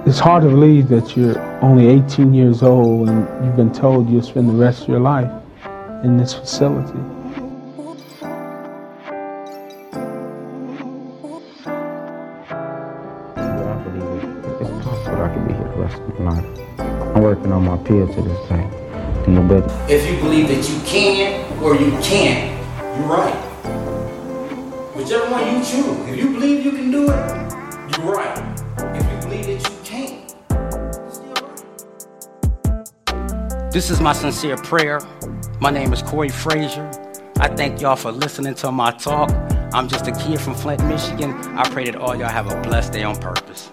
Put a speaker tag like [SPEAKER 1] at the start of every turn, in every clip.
[SPEAKER 1] It's hard to believe that you're only 18 years old and you've been told you'll spend the rest of your life in this facility.
[SPEAKER 2] I believe it's possible I could be here the rest of my life. I'm working on my appeal to this day.
[SPEAKER 3] If you believe that you can or you can't, you're right. Whichever one you choose. If you believe you can do it, you're right. If you believe that you can't, you're still right. This is my sincere prayer. My name is Corey Frazier. I thank y'all for listening to my talk. I'm just a kid from Flint, Michigan. I pray that all y'all have a blessed day on purpose.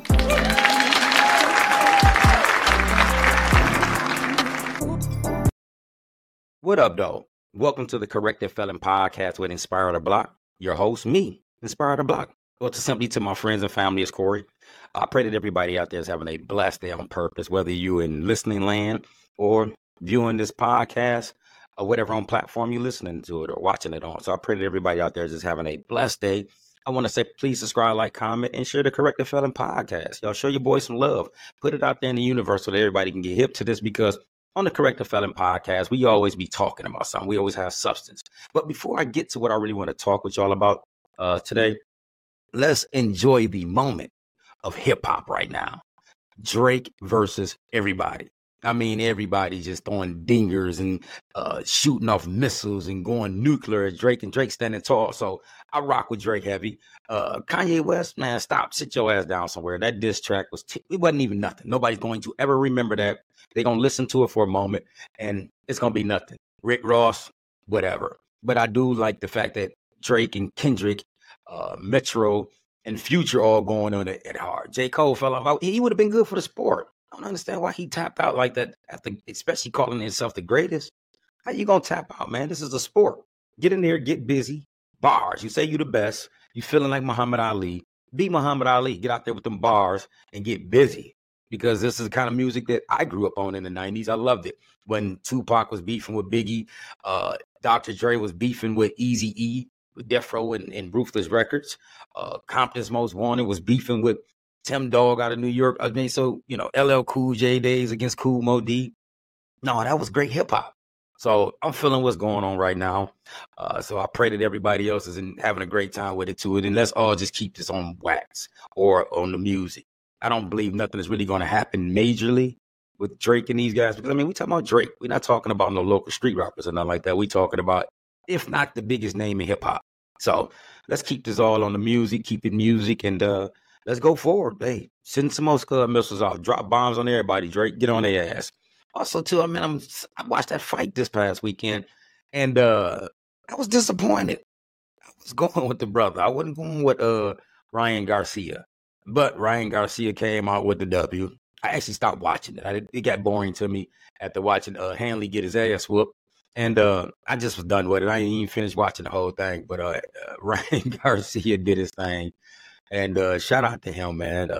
[SPEAKER 3] What up, though? Welcome to the Corrected Felon Podcast with Inspire the Block. Your host, me, Inspire the Block. Well, to simply to my friends and family, it's Corey. I pray that everybody out there is having a blessed day on purpose, whether you're in listening land or viewing this podcast or whatever on platform you're listening to it or watching it on. So I pray that everybody out there is just having a blessed day. I want to say, please subscribe, like, comment, and share the Corrected Felon Podcast. Y'all show your boys some love. Put it out there in the universe so that everybody can get hip to this, because on the Corrected Felon Podcast, we always be talking about something. We always have substance. But before I get to what I really want to talk with y'all about today, let's enjoy the moment of hip hop right now. Drake versus everybody. I mean, everybody just throwing dingers and shooting off missiles and going nuclear. Drake standing tall. So I rock with Drake heavy. Kanye West, man, stop. Sit your ass down somewhere. That diss track it wasn't even nothing. Nobody's going to ever remember that. They're going to listen to it for a moment and it's going to be nothing. Rick Ross, whatever. But I do like the fact that Drake and Kendrick, Metro, and Future all going on it hard. J. Cole fell off. He would have been good for the sport. I don't understand why he tapped out like that, after, especially calling himself the greatest. How you going to tap out, man? This is a sport. Get in there, get busy. Bars. You say you the best. You feeling like Muhammad Ali. Be Muhammad Ali. Get out there with them bars and get busy. Because this is the kind of music that I grew up on in the 90s. I loved it. When Tupac was beefing with Biggie, Dr. Dre was beefing with Eazy-E, with Death Row and Ruthless Records. Compton's Most Wanted was beefing with Tim Dog out of New York. I mean, so, LL Cool J days against Kool Moe Dee. No, that was great hip hop. So I'm feeling what's going on right now. So I pray that everybody else is having a great time with it too. And let's all just keep this on wax or on the music. I don't believe nothing is really going to happen majorly with Drake and these guys. Because, I mean, we talking about Drake. We're not talking about no local street rappers or nothing like that. We talking about, if not the biggest name in hip hop. So let's keep this all on the music, keep it music, and let's go forward. Hey, send some more Scud missiles out. Drop bombs on everybody, Drake. Get on their ass. Also, too, I mean, I watched that fight this past weekend, and I was disappointed. I was going with the brother. I wasn't going with Ryan Garcia. But Ryan Garcia came out with the W. I actually stopped watching it. It got boring to me after watching Hanley get his ass whooped. And I just was done with it. I didn't even finish watching the whole thing. But Ryan Garcia did his thing. And shout out to him, man.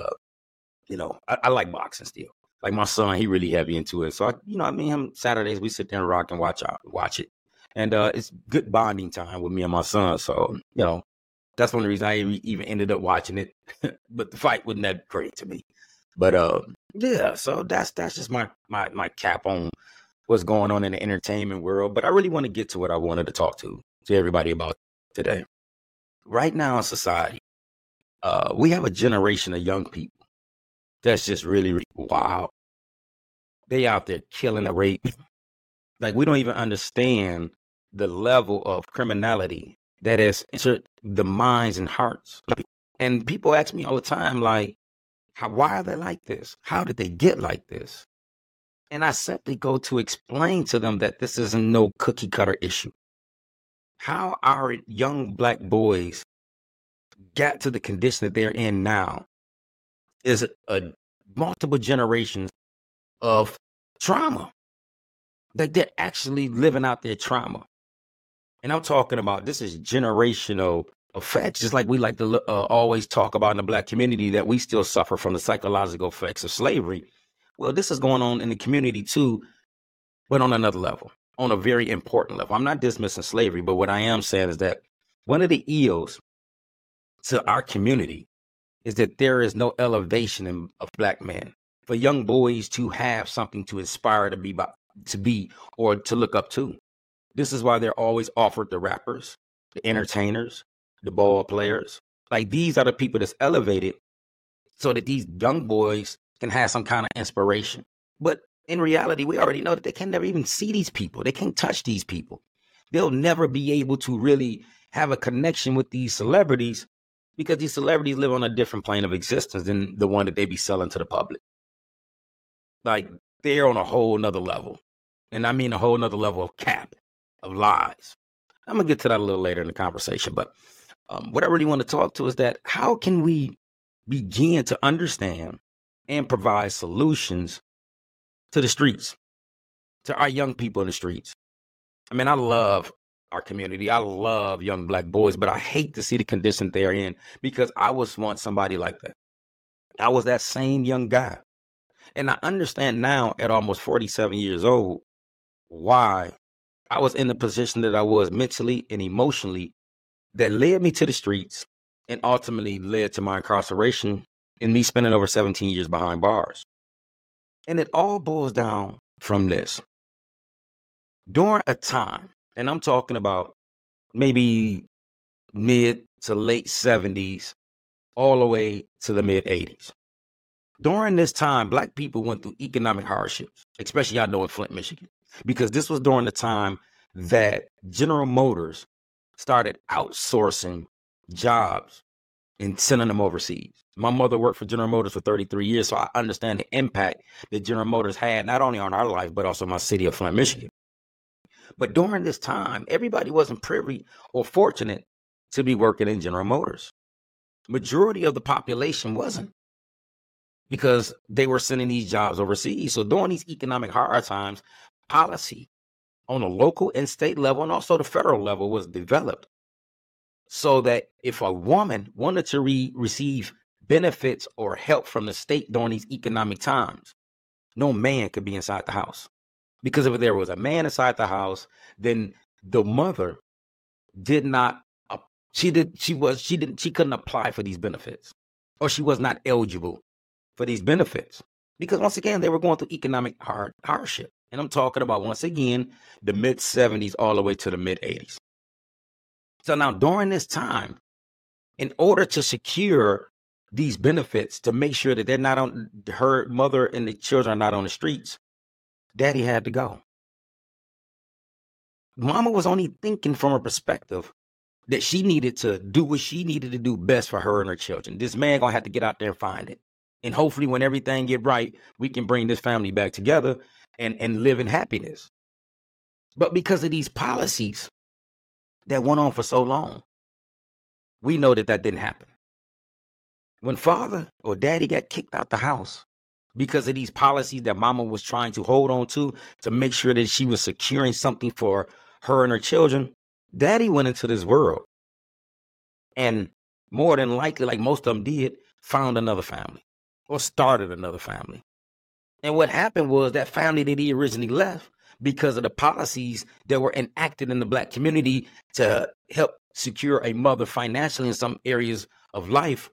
[SPEAKER 3] I like boxing still. Like my son, he really heavy into it. So, him Saturdays, we sit there and rock and watch it. And it's good bonding time with me and my son. So, that's one of the reasons I even ended up watching it. But the fight wasn't that great to me. But yeah, so that's just my cap on what's going on in the entertainment world. But I really want to get to what I wanted to talk to everybody about today. Right now in society, we have a generation of young people that's just really, really wild. They out there killing the rape. Like, we don't even understand the level of criminality that has entered the minds and hearts. And people ask me all the time, like, why are they like this? How did they get like this? And I simply go to explain to them that this isn't no cookie cutter issue. How our young black boys got to the condition that they're in now is a multiple generations of trauma. Like, they're actually living out their trauma. And I'm talking about, this is generational effects, just like we like to always talk about in the black community, that we still suffer from the psychological effects of slavery. Well, this is going on in the community too, but on another level, on a very important level. I'm not dismissing slavery, but what I am saying is that one of the ills to our community is that there is no elevation of black men. For young boys to have something to inspire to be or to look up to. This is why they're always offered the rappers, the entertainers, the ball players. Like, these are the people that's elevated so that these young boys can have some kind of inspiration. But in reality, we already know that they can never even see these people. They can't touch these people. They'll never be able to really have a connection with these celebrities because these celebrities live on a different plane of existence than the one that they be selling to the public. Like, they're on a whole nother level. And I mean a whole nother level of cap, of lies. I'm going to get to that a little later in the conversation. But what I really want to talk to is that how can we begin to understand and provide solutions to the streets, to our young people in the streets? I mean, I love our community. I love young black boys, but I hate to see the condition they're in because I was once somebody like that. I was that same young guy. And I understand now at almost 47 years old why I was in the position that I was mentally and emotionally that led me to the streets and ultimately led to my incarceration and me spending over 17 years behind bars. And it all boils down from this. During a time, and I'm talking about maybe mid to late 70s, all the way to the mid 80s. During this time, black people went through economic hardships, especially I know in Flint, Michigan, because this was during the time that General Motors started outsourcing jobs and sending them overseas. My mother worked for General Motors for 33 years, so I understand the impact that General Motors had, not only on our life, but also my city of Flint, Michigan. But during this time, everybody wasn't privy or fortunate to be working in General Motors. Majority of the population wasn't, because they were sending these jobs overseas. So during these economic hard times, policy on a local and state level and also the federal level was developed so that if a woman wanted to receive benefits or help from the state during these economic times, no man could be inside the house. Because if there was a man inside the house, then the mother did not, she couldn't apply for these benefits, or she was not eligible for these benefits. Because once again, they were going through economic hardship. And I'm talking about, once again, the mid 70s all the way to the mid 80s. So now during this time, in order to secure these benefits, to make sure that they're not on, her mother and the children are not on the streets, daddy had to go. Mama was only thinking from a perspective that she needed to do what she needed to do best for her and her children. This man gonna have to get out there and find it. And hopefully when everything get right, we can bring this family back together and live in happiness. But because of these policies that went on for so long, we know that didn't happen. When father or daddy got kicked out the house because of these policies that mama was trying to hold on to make sure that she was securing something for her and her children, daddy went into this world and more than likely, like most of them did, found another family or started another family. And what happened was that family that he originally left, because of the policies that were enacted in the black community to help secure a mother financially in some areas of life,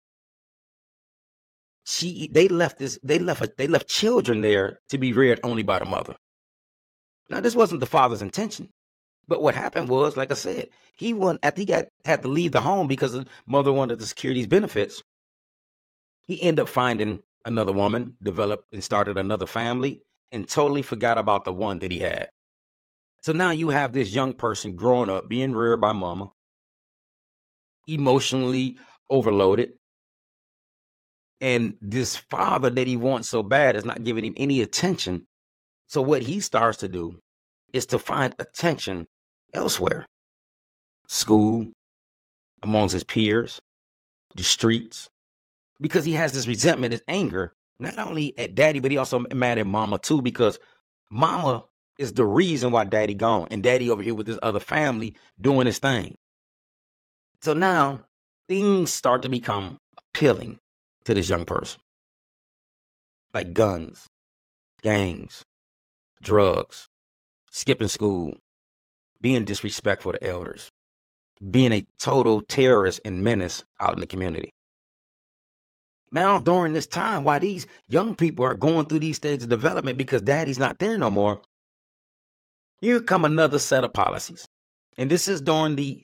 [SPEAKER 3] they left children there to be reared only by the mother. Now, this wasn't the father's intention, but what happened was, like I said, after he had to leave the home because the mother wanted to secure these benefits, he ended up finding another woman, developed and started another family, and totally forgot about the one that he had. So now you have this young person growing up, being reared by mama, emotionally overloaded, and this father that he wants so bad is not giving him any attention. So what he starts to do is to find attention elsewhere. School, amongst his peers, the streets, because he has this resentment, this anger, not only at daddy, but he also mad at mama too, because mama is the reason why daddy gone and daddy over here with this other family doing his thing. So now things start to become appealing to this young person, like guns, gangs, drugs, skipping school, being disrespectful to elders, being a total terrorist and menace out in the community. Now, during this time, while these young people are going through these stages of development because daddy's not there no more, here come another set of policies. And this is during the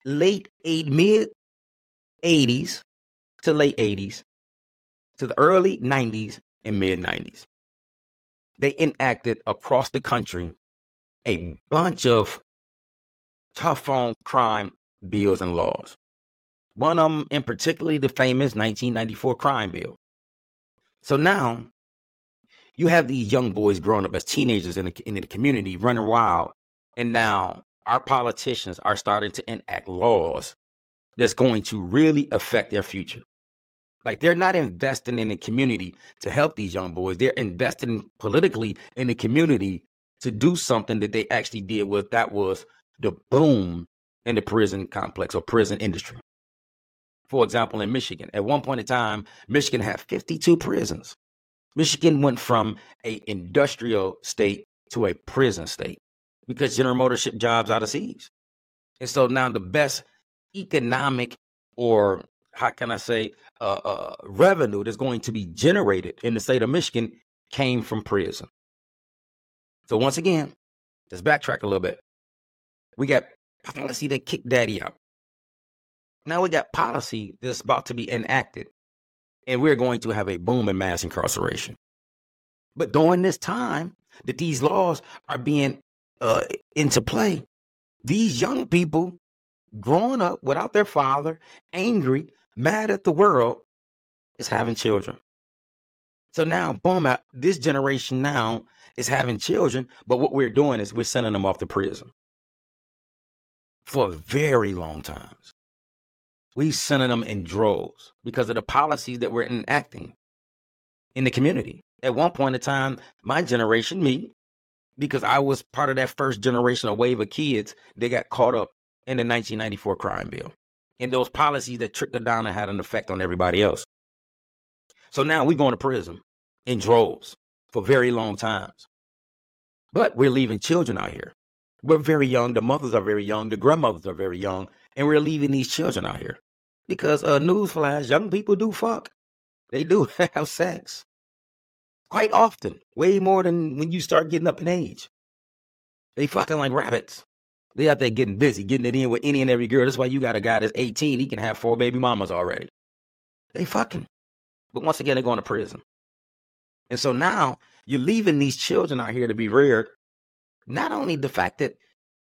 [SPEAKER 3] mid 80s to late 80s to the early 90s and mid 90s. They enacted across the country a bunch of tough on crime bills and laws. One of them in particularly the famous 1994 crime bill. So now you have these young boys growing up as teenagers in the community running wild. And now our politicians are starting to enact laws that's going to really affect their future. Like, they're not investing in the community to help these young boys. They're investing politically in the community to do something that they actually did was the boom in the prison complex or prison industry. For example, in Michigan, at one point in time, Michigan had 52 prisons. Michigan went from an industrial state to a prison state because General Motors shipped jobs out of seas. And so now the best economic, or how can I say, revenue that's going to be generated in the state of Michigan came from prison. So once again, let's backtrack a little bit. We got policy that kicked daddy out. Now we got policy that's about to be enacted, and we're going to have a boom in mass incarceration. But during this time that these laws are being into play, these young people growing up without their father, angry, mad at the world, is having children. So now, boom, this generation now is having children, but what we're doing is we're sending them off to prison for very long times. We sending them in droves because of the policies that we're enacting in the community. At one point in time, my generation, me, because I was part of that first generation, a wave of kids, they got caught up in the 1994 crime bill and those policies that trickled down and had an effect on everybody else. So now we're going to prison in droves for very long times. But we're leaving children out here. We're very young. The mothers are very young. The grandmothers are very young. And we're leaving these children out here. Because, newsflash, young people do fuck. They do have sex. Quite often. Way more than when you start getting up in age. They fucking like rabbits. They out there getting busy, getting it in with any and every girl. That's why you got a guy that's 18. He can have 4 baby mamas already. They fucking. But once again, they're going to prison. And so now you're leaving these children out here to be reared. Not only the fact that,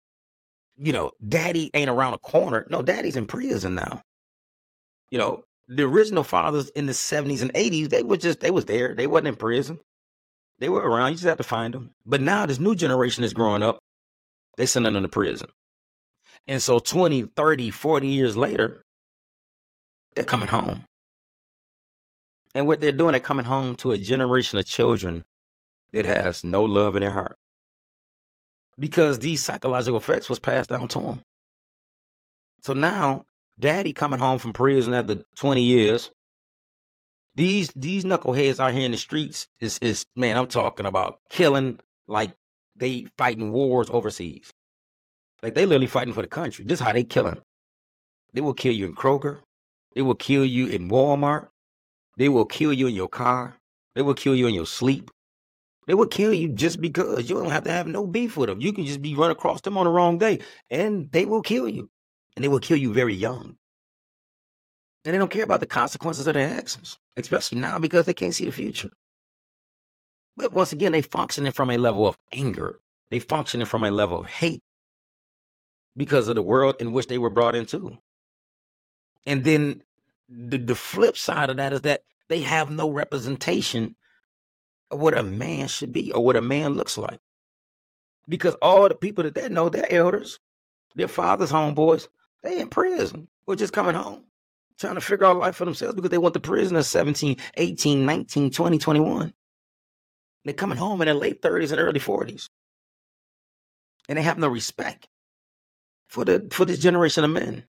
[SPEAKER 3] daddy ain't around the corner. No, daddy's in prison now. The original fathers in the 70s and 80s, they was there. They wasn't in prison. They were around. You just have to find them. But now this new generation is growing up. They sending them to prison. And so 20, 30, 40 years later, they're coming home. And what they're doing, they're coming home to a generation of children that has no love in their heart. Because these psychological effects was passed down to them. So now, daddy coming home from prison after 20 years, these knuckleheads out here in the streets is man, I'm talking about killing like they fighting wars overseas. Like they literally fighting for the country. This is how they killing. They will kill you in Kroger. They will kill you in Walmart. They will kill you in your car. They will kill you in your sleep. They will kill you just because you don't have to have no beef with them. You can just be run across them on the wrong day and they will kill you. And they will kill you very young. And they don't care about the consequences of their actions, especially now because they can't see the future. But once again, they functioning from a level of anger. They functioning from a level of hate because of the world in which they were brought into. And then the flip side of that is that they have no representation of what a man should be or what a man looks like. Because all the people that they know, their elders, their fathers, homeboys, they in prison or just coming home, trying to figure out life for themselves because they went to prison at 17, 18, 19, 20, 21. They're coming home in their late 30s and early 40s. And they have no respect for this generation of men.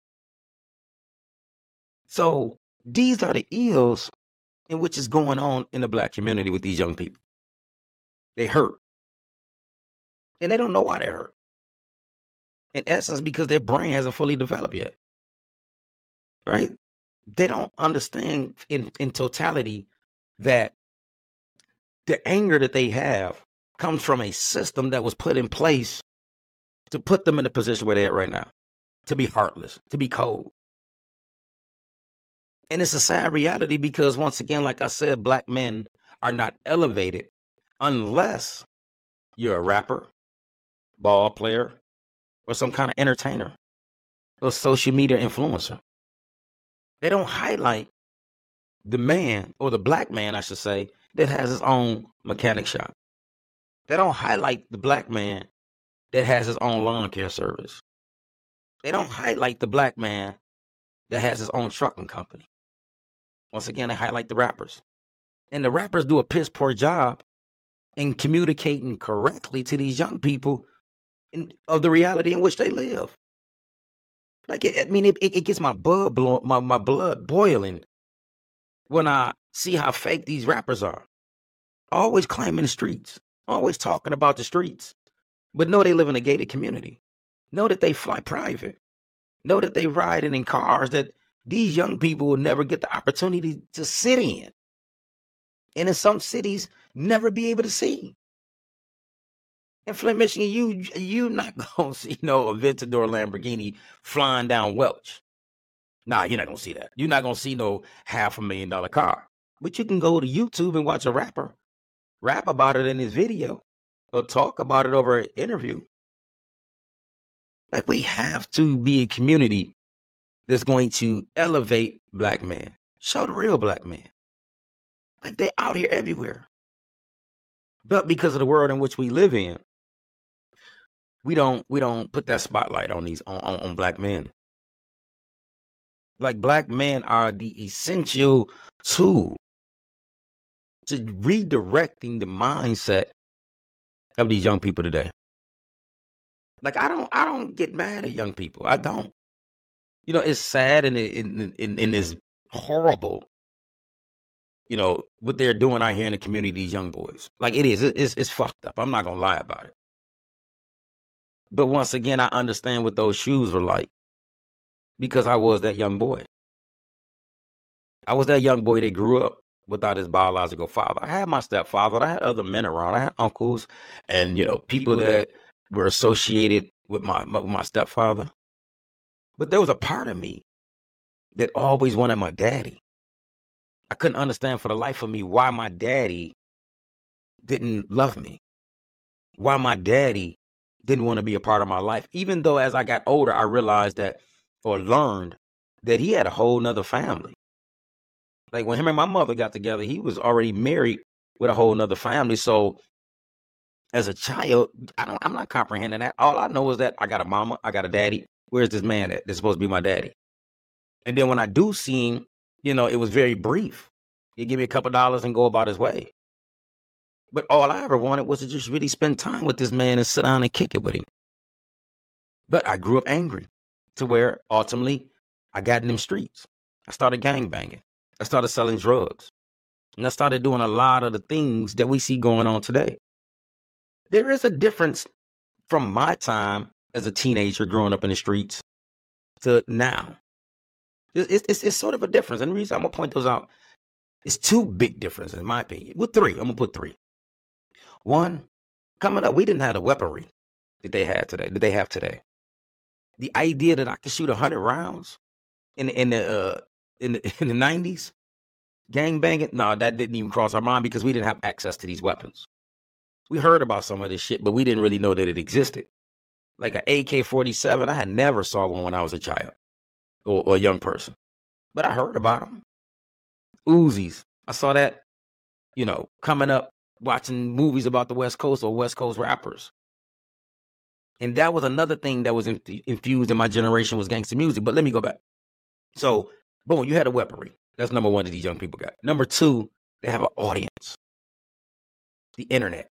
[SPEAKER 3] So these are the ills in which is going on in the black community with these young people. They hurt. And they don't know why they hurt. In essence, because their brain hasn't fully developed yet. Right? They don't understand in totality that the anger that they have comes from a system that was put in place to put them in the position where they're at right now, to be heartless, to be cold. And it's a sad reality because, once again, like I said, black men are not elevated unless you're a rapper, ball player, or some kind of entertainer or social media influencer. They don't highlight the man, or the black man, I should say, that has his own mechanic shop. They don't highlight the black man that has his own lawn care service. They don't highlight the black man that has his own trucking company. Once again, they highlight the rappers. And the rappers do a piss poor job in communicating correctly to these young people of the reality in which they live. Like, it gets my blood boiling when I see how fake these rappers are. Always claiming the streets, always talking about the streets, but know they live in a gated community. Know that they fly private. Know that they riding in cars that these young people will never get the opportunity to sit in. And in some cities, never be able to see. In Flint, Michigan, you not gonna see no Aventador Lamborghini flying down Welch. Nah, you're not gonna see that. You're not gonna see no $500,000 car. But you can go to YouTube and watch a rapper rap about it in his video or talk about it over an interview. Like, we have to be a community that's going to elevate black men. Show the real black man. Like, they're out here everywhere. But because of the world in which we live in, we don't put that spotlight on these on black men. Like, black men are the essential tool to redirecting the mindset of these young people today. Like, I don't get mad at young people. I don't. You know, it's sad and it's horrible, you know, what they're doing out here in the community, these young boys. Like, it is. It's fucked up. I'm not going to lie about it. But once again, I understand what those shoes were like because I was that young boy. I was that young boy that grew up without his biological father. I had my stepfather. I had other men around. I had uncles and, you know, people that were associated with my stepfather. But there was a part of me that always wanted my daddy. I couldn't understand for the life of me why my daddy didn't love me, why my daddy didn't want to be a part of my life. Even though as I got older, I realized that, or learned that he had a whole nother family. Like, when him and my mother got together, he was already married with a whole nother family. So as a child, I'm not comprehending that. All I know is that I got a mama, I got a daddy. Where's this man at? That's supposed to be my daddy. And then when I do see him, you know, it was very brief. He'd give me a couple dollars and go about his way. But all I ever wanted was to just really spend time with this man and sit down and kick it with him. But I grew up angry to where ultimately I got in them streets. I started gangbanging. I started selling drugs. And I started doing a lot of the things that we see going on today. There is a difference from my time as a teenager growing up in the streets to now. It's sort of a difference. And the reason I'm going to point those out, it's two big differences in my opinion. Well, three. I'm going to put three. One, coming up, we didn't have the weaponry that they have today. The idea that I could shoot 100 rounds in the 90s, gangbanging, no, that didn't even cross our mind because we didn't have access to these weapons. We heard about some of this shit, but we didn't really know that it existed. Like an AK-47, I had never saw one when I was a child or a young person, but I heard about them. Uzis, I saw that, you know, coming up, watching movies about the West Coast or West Coast rappers. And that was another thing that was infused in my generation was gangster music. But let me go back. So, boom, you had a weaponry. That's number one that these young people got. Number two, they have an audience. The internet.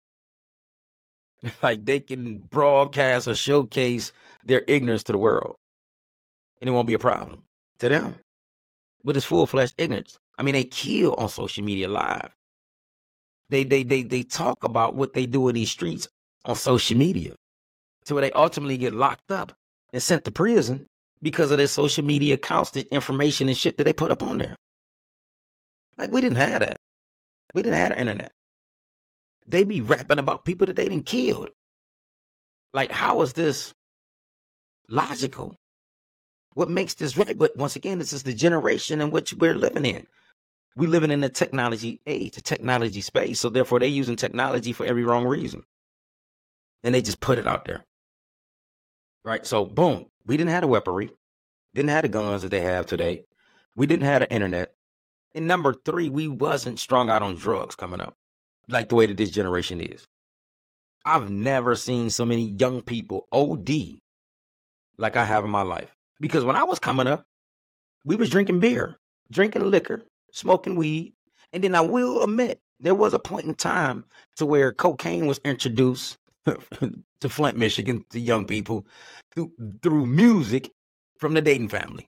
[SPEAKER 3] Like, they can broadcast or showcase their ignorance to the world. And it won't be a problem to them. But it's full-fledged ignorance. I mean, they kill on social media live. They talk about what they do in these streets on social media. To where they ultimately get locked up and sent to prison because of their social media accounts, the information and shit that they put up on there. Like, we didn't have that. We didn't have the internet. They be rapping about people that they didn't kill. Like, how is this logical? What makes this right? But once again, this is the generation in which we're living in. We're living in a technology age, a technology space. So therefore, they're using technology for every wrong reason. And they just put it out there. Right? So, boom. We didn't have the weaponry. Didn't have the guns that they have today. We didn't have the internet. And number 3, we wasn't strung out on drugs coming up like the way that this generation is. I've never seen so many young people OD like I have in my life. Because when I was coming up, we was drinking beer, drinking liquor, smoking weed. And then I will admit, there was a point in time to where cocaine was introduced to Flint, Michigan, to young people through music from the Dayton family.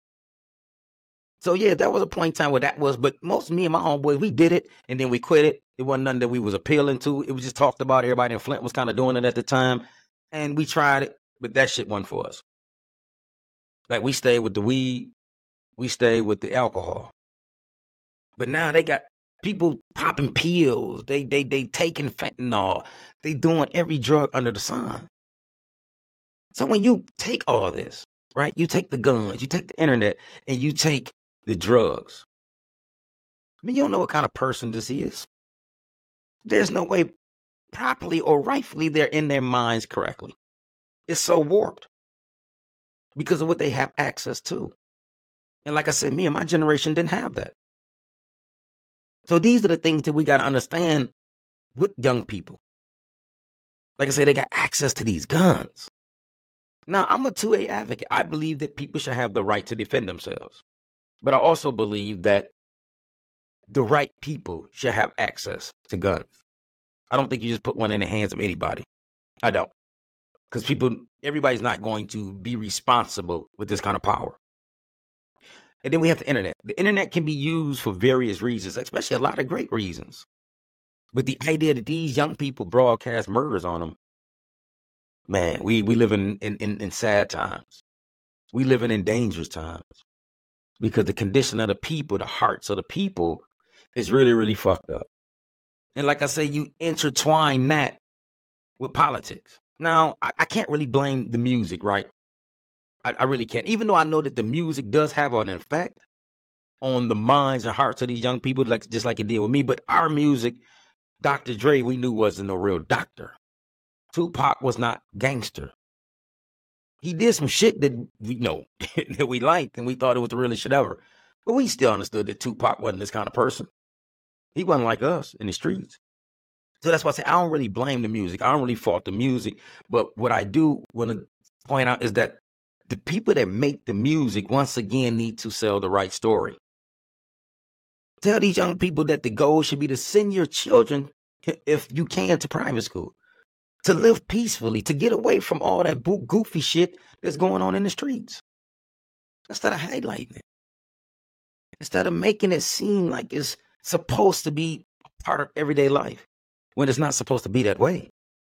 [SPEAKER 3] So yeah, that was a point in time where that was, but most of me and my homeboys, we did it and then we quit it. It wasn't nothing that we was appealing to. It was just talked about. Everybody in Flint was kind of doing it at the time. And we tried it, but that shit wasn't for us. Like, we stayed with the weed. We stayed with the alcohol. But now they got people popping pills. They taking fentanyl. They doing every drug under the sun. So when you take all this, right, you take the guns, you take the internet, and you take the drugs. I mean, you don't know what kind of person this is. There's no way properly or rightfully they're in their minds correctly. It's so warped because of what they have access to. And like I said, me and my generation didn't have that. So these are the things that we got to understand with young people. Like I said, they got access to these guns. Now, I'm a 2A advocate. I believe that people should have the right to defend themselves. But I also believe that the right people should have access to guns. I don't think you just put one in the hands of anybody. I don't. Because everybody's not going to be responsible with this kind of power. And then we have the internet. The internet can be used for various reasons, especially a lot of great reasons. But the idea that these young people broadcast murders on them, man, we live in sad times. We live in dangerous times. Because the condition of the people, the hearts of the people, is really, really fucked up. And like I say, you intertwine that with politics. Now, I can't really blame the music, right? I really can't. Even though I know that the music does have an effect on the minds and hearts of these young people, just like it did with me. But our music, Dr. Dre, we knew wasn't no real doctor. Tupac was not gangster. He did some shit that we know that we liked and we thought it was the realest shit ever. But we still understood that Tupac wasn't this kind of person. He wasn't like us in the streets. So that's why I say I don't really blame the music. I don't really fault the music. But what I do want to point out is that the people that make the music, once again, need to sell the right story. Tell these young people that the goal should be to send your children, if you can, to private school. To live peacefully, to get away from all that goofy shit that's going on in the streets. Instead of highlighting it. Instead of making it seem like it's supposed to be a part of everyday life. When it's not supposed to be that way.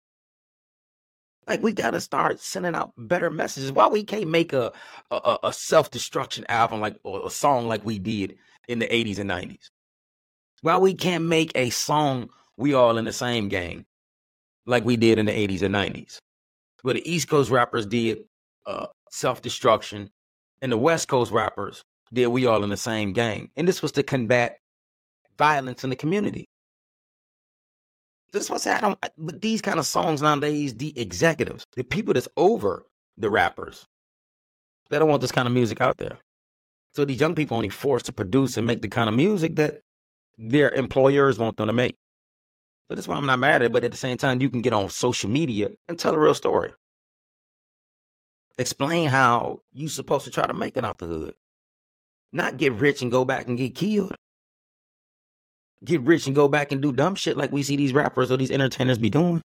[SPEAKER 3] Like, we got to start sending out better messages. Why we can't make a self-destruction album or a song like we did in the 80s and 90s? Why we can't make a song, We All in the Same Game, like we did in the 80s and 90s? Where the East Coast rappers did self-destruction, and the West Coast rappers did We All in the Same Game. And this was to combat violence in the community. That's what I say. But these kind of songs nowadays, the executives, the people that's over the rappers, they don't want this kind of music out there. So these young people only forced to produce and make the kind of music that their employers want them to make. So that's why I'm not mad at it. But at the same time, you can get on social media and tell a real story. Explain how you're supposed to try to make it out the hood. Not get rich and go back and get killed. Get rich and go back and do dumb shit like we see these rappers or these entertainers be doing.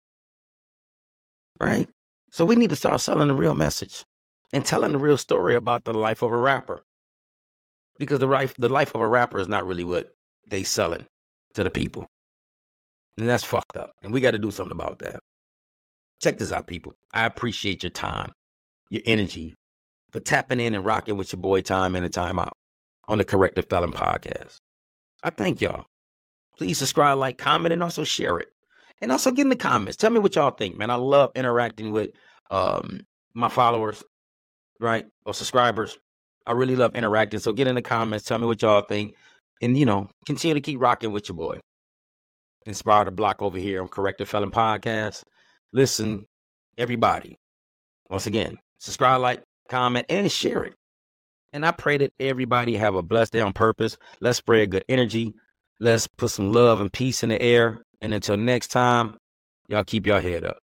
[SPEAKER 3] Right? So we need to start selling the real message and telling the real story about the life of a rapper. Because the life of a rapper is not really what they selling to the people. And that's fucked up. And we got to do something about that. Check this out, people. I appreciate your time, your energy, for tapping in and rocking with your boy time in and time out on the Corrective Felon Podcast. I thank y'all. Please subscribe, like, comment, and also share it. And also get in the comments. Tell me what y'all think, man. I love interacting with my followers, right? Or subscribers. I really love interacting. So get in the comments. Tell me what y'all think. And, continue to keep rocking with your boy. Inspire the Block over here on Corrective Felon Podcast. Listen, everybody. Once again, subscribe, like, comment, and share it. And I pray that everybody have a blessed day on purpose. Let's spread good energy. Let's put some love and peace in the air. And until next time, y'all keep your head up.